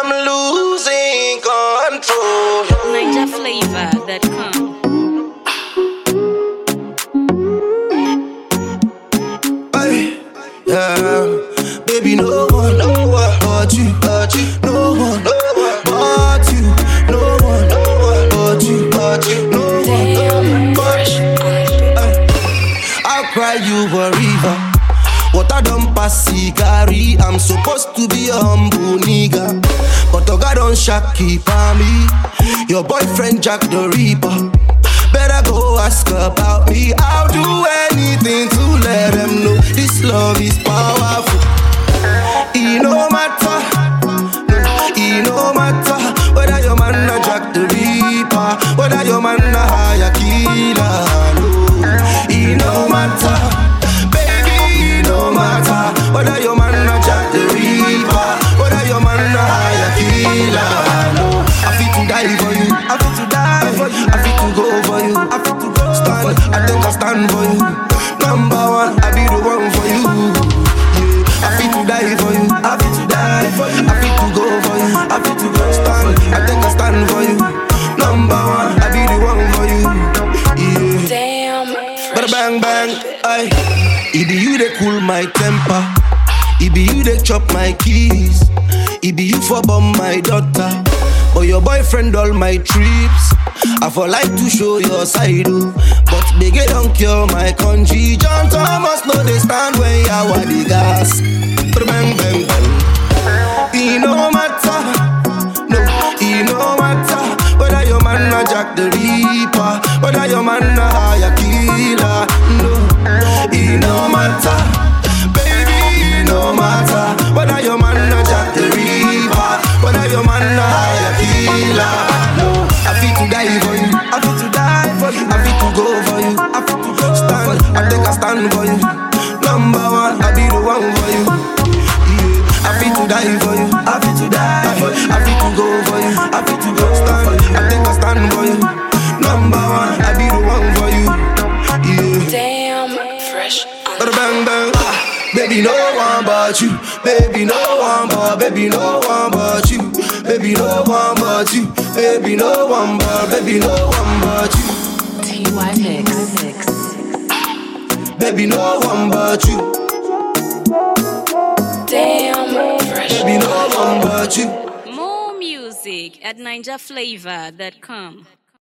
I'm losing control. NinjaFlavor.com. Yeah, baby, no one but you, no one but you, no one but you, no one but you. I'll cry you a river. Water don't pass cigari. I'm supposed to be a humble nigga, but Oga don't shaki for me. Your boyfriend Jack the Reaper. Better go ask about me. I'll do anything to let them know this love is powerful. It no matter, it no matter whether your man a Jack the Reaper, whether your man a higher killer. No, it no matter, baby, it no matter whether your man a Jack the Reaper, whether your man a higher killer. No, I feel to die for you, I feel to die for you, I feel to go for you, I feel to go stand, I think I stand for you. Number one, I be the one for you. Yeah, I feel to die for you, I feel to die for you, I feel to go for you, I feel to go stand, I think I stand for you. Number one, I be the one for you. Yeah. Damn. Bada bang bang, aye. It be you that cool my temper. It be you that chop my keys. It be you for bomb my daughter. But your boyfriend all my trips. I for like to show your side, oh. But they get don't cure my country. John Thomas no they stand when you are the gas. Bada bang bang bang. It no matter, no, it no matter whether your man a Jack the Reaper, whether your man a higher killer. No, it no matter, baby, it no matter whether your man a Jack the Reaper, whether your man a higher killer. No, I feel to die for you, I feel to die for you, I feel to go for you, I feel to go stand, I think I stand for you. Number one, I be the one for you. Yeah, I feel to die for you, I feel to die for you, I feel to go for you, I feel to go stand, I think I stand for you. Number one, I be the one for you. Yeah. Damn. Fresh. Bada bang bang. Baby, no one but you. Baby, no one but. Baby, no one but you. Baby, no one but you. Baby, no one but. Baby, no one but you. TY Mix. Baby, no one but you. Damn. Fresh. Baby, no one but you. More music at NinjaFlavor.com.